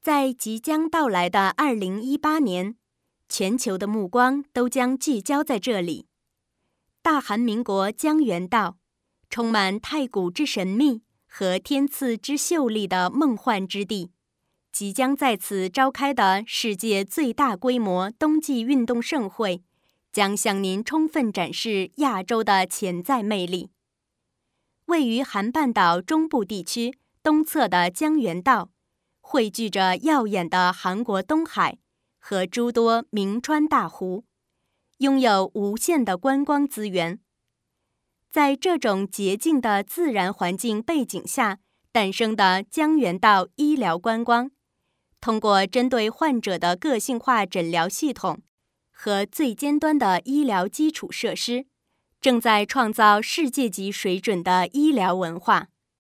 在即将到来的2018年，全球的目光都将聚焦在这里。大韩民国江原道，充满太古之神秘和天赐之秀丽的梦幻之地，即将在此召开的世界最大规模冬季运动盛会，将向您充分展示亚洲的潜在魅力。位于韩半岛中部地区东侧的江原道，汇聚着耀眼的韩国东海和诸多名川大湖，拥有无限的观光资源。在这种洁净的自然环境背景下诞生的江原道医疗观光，通过针对患者的个性化诊疗系统和最尖端的医疗基础设施，正在创造世界级水准的医疗文化。